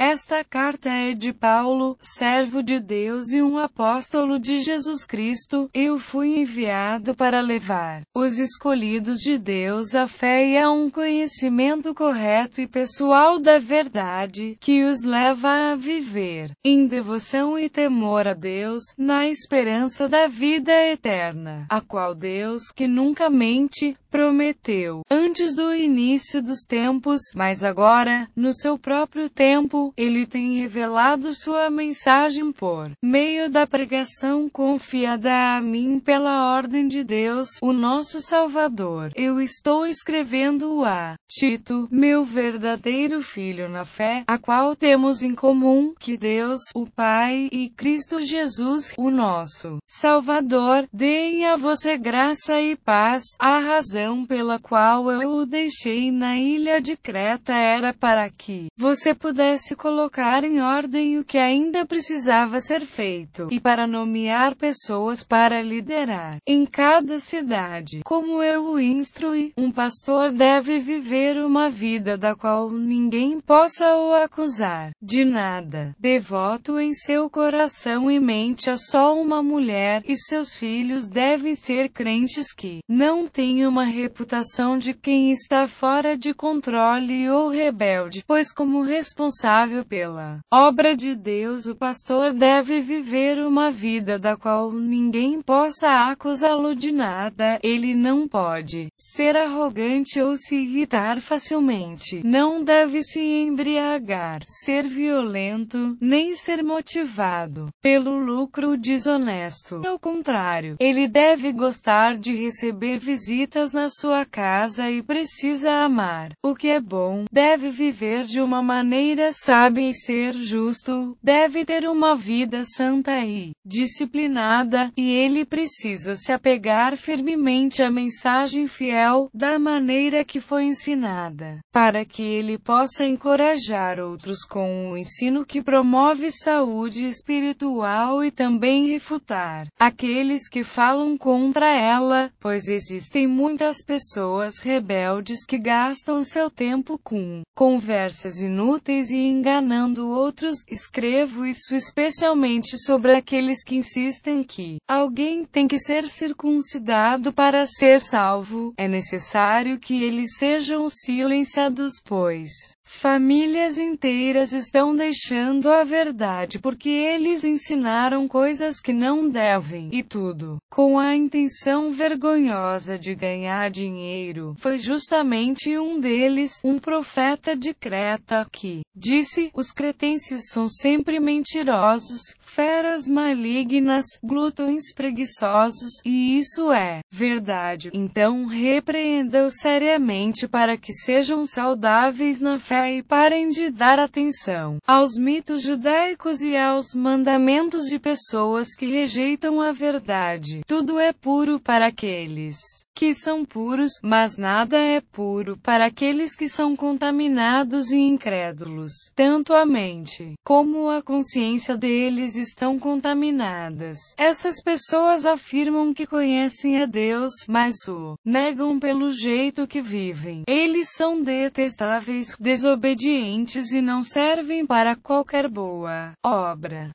Esta carta é de Paulo, servo de Deus e um apóstolo de Jesus Cristo. Eu fui enviado para levar os escolhidos de Deus à fé e a um conhecimento correto e pessoal da verdade, que os leva a viver em devoção e temor a Deus, na esperança da vida eterna, a qual Deus, que nunca mente, prometeu antes do início dos tempos, mas agora, no seu próprio tempo, ele tem revelado sua mensagem por meio da pregação confiada a mim pela ordem de Deus, o nosso Salvador. Eu estou escrevendo a Tito, meu verdadeiro filho na fé, a qual temos em comum, que Deus, o Pai, e Cristo Jesus, o nosso Salvador, deem a você graça e paz. A razão pela qual eu o deixei na ilha de Creta era para que você pudesse colocar em ordem o que ainda precisava ser feito, e para nomear pessoas para liderar em cada cidade. Como eu o instruí, um pastor deve viver uma vida da qual ninguém possa o acusar de nada. Devoto em seu coração e mente a só uma mulher, e seus filhos devem ser crentes que não têm uma reputação de quem está fora de controle ou rebelde, pois como responsável pela obra de Deus, o pastor deve viver uma vida da qual ninguém possa acusá-lo de nada. Ele não pode ser arrogante ou se irritar facilmente. Não deve se embriagar, ser violento, nem ser motivado pelo lucro desonesto. Ao contrário, ele deve gostar de receber visitas na sua casa e precisa amar o que é bom. Deve viver de uma maneira sábia e ser justo. Deve ter uma vida santa e disciplinada, e ele precisa se apegar firmemente à mensagem fiel, da maneira que foi ensinada, para que ele possa encorajar outros com um ensino que promove saúde espiritual e também refutar aqueles que falam contra ela, pois existem muitas pessoas rebeldes que gastam seu tempo com conversas inúteis e enganando outros. Escrevo isso especialmente sobre aqueles que insistem que alguém tem que ser circuncidado para ser salvo. É necessário que eles sejam silenciados, pois famílias inteiras estão deixando a verdade porque eles ensinaram coisas que não devem, e tudo com a intenção vergonhosa de ganhar dinheiro. Foi justamente um deles, um profeta de Creta, que disse: os cretenses são sempre mentirosos, feras malignas, glutões preguiçosos, e isso é verdade. Então repreenda-os seriamente para que sejam saudáveis na fé e parem de dar atenção aos mitos judaicos e aos mandamentos de pessoas que rejeitam a verdade. Tudo é puro para aqueles que são puros, mas nada é puro para aqueles que são contaminados e incrédulos. Tanto a mente como a consciência deles estão contaminadas. Essas pessoas afirmam que conhecem a Deus, mas o negam pelo jeito que vivem. Eles são detestáveis, desobedientes e não servem para qualquer boa obra.